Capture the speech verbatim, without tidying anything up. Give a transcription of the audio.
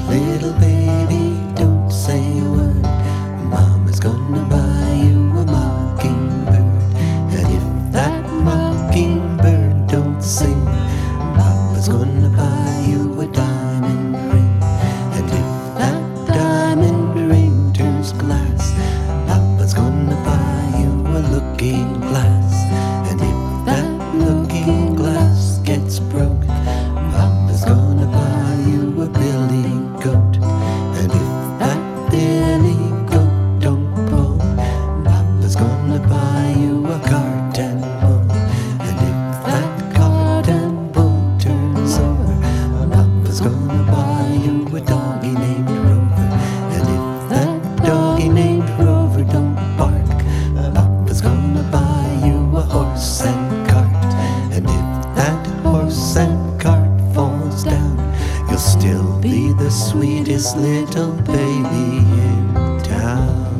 Little baby, don't say a word. Mama's gonna buy you a mockingbird. And if that mockingbird don't sing, Papa's gonna buy you a diamond ring. And if that diamond ring turns glass, Papa's gonna buy you a looking glass. And if that looking glass gets broke, Papa's gonna buy you a billy goat. And if that billy goat don't pull, Papa's gonna buy you a cart and bull. And if that cart and bull turns over, Papa's gonna buy you a doggy named Rover. And if that doggy named Rover don't bark, Papa's gonna buy you a horse and cart. And if that horse and cart falls down, you'll still be the sweetest little baby in town.